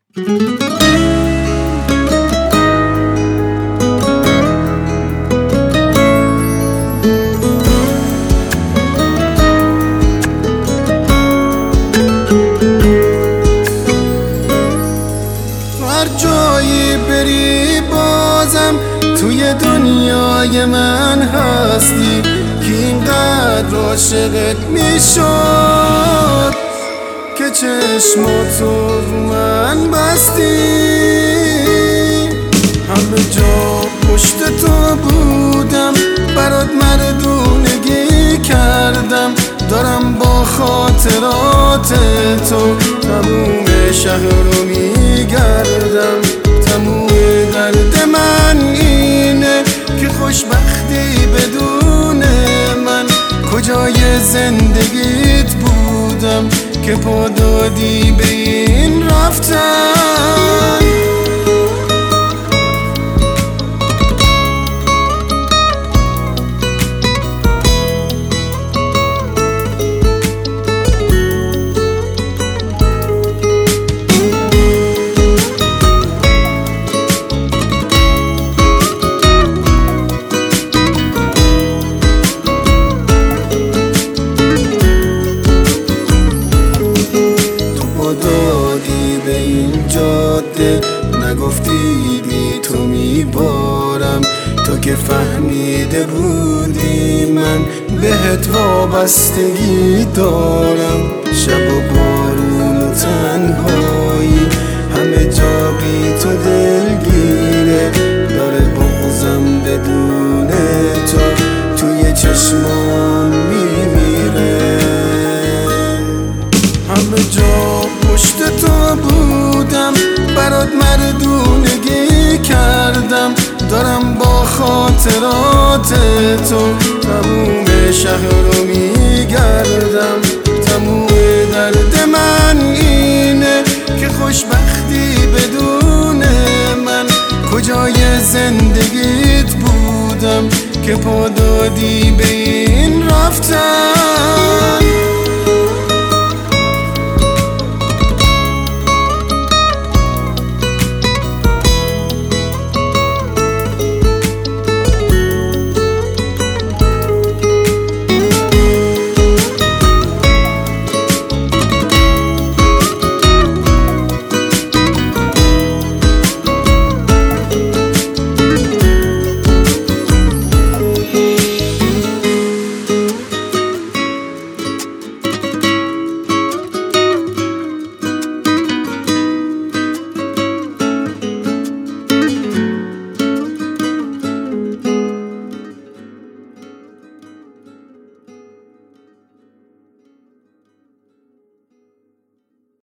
هر جایی بری بازم توی دنیای من هستی که اینقدر عاشقت میشد که چشماتو رو من بستی. همه جا پشت تو بودم، برات مردونگی کردم، دارم با خاطرات تو تموم شهر رو میگردم. تموم درد من اینه که خوشبختی بدون من کجای زندگیت بودم که پا دادی به این رفتن. دادی به این جاده نگفتی بی تو میبارم، تو که فهمیده بودی من بهت وابستگی دارم. شب و بارون و تنهایی همه جا بی تو دلگیره، داره بغضم بدون تو توی چشمان میمیره. همه جا پشت تو بودم، برات مردونگی کردم، دارم با خاطرات تو تموم شهر رو میگردم. تموم درد من اینه که خوشبختی بدون من کجای زندگیت بودم که پا دادی به این رفتن.